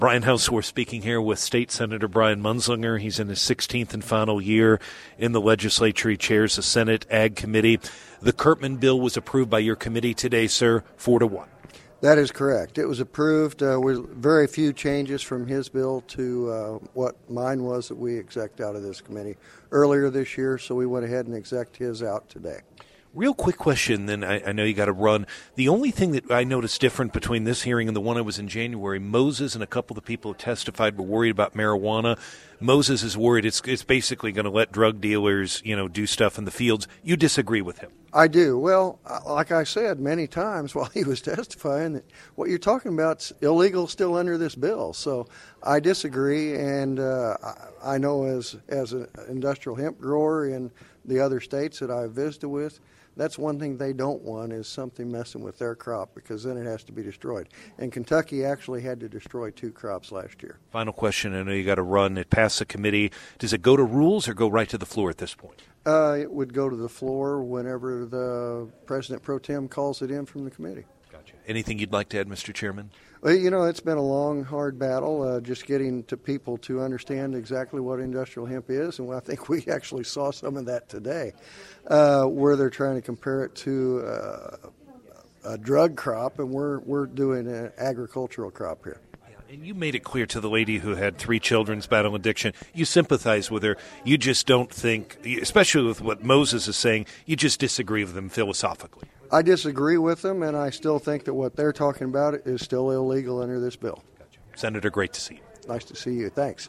Brian House, we're speaking here with State Senator Brian Munzlinger. He's in his 16th and final year in the legislature. He chairs the Senate Ag Committee. The Curtman bill was approved by your committee today, sir, 4-1. That is correct. It was approved with very few changes from his bill to what mine was that we execed out of this committee earlier this year, so we went ahead and execed his out today. Real quick question, then I know you got to run. The only thing that I noticed different between this hearing and the one I was in January, Moses and a couple of the people who testified were worried about marijuana. Moses is worried it's basically going to let drug dealers, do stuff in the fields. You disagree with him? I do. Well, like I said many times while he was testifying, that what you're talking about is illegal still under this bill. So I disagree, and I know as an industrial hemp grower in the other states that I've visited with, that's one thing they don't want is something messing with their crop, because then it has to be destroyed. And Kentucky actually had to destroy 2 crops last year. Final question. I know you got to run. It passed the committee. Does it go to rules or go right to the floor at this point? It would go to the floor whenever the President Pro Tem calls it in from the committee. Gotcha. Anything you'd like to add, Mr. Chairman? Well, it's been a long, hard battle, just getting to people to understand exactly what industrial hemp is, and I think we actually saw some of that today, where they're trying to compare it to a drug crop, and we're doing an agricultural crop here. And you made it clear to the lady who had 3 children's battle addiction, you sympathize with her. You just don't think, especially with what Moses is saying, you just disagree with them philosophically. I disagree with them, and I still think that what they're talking about is still illegal under this bill. Gotcha. Senator, great to see you. Nice to see you. Thanks.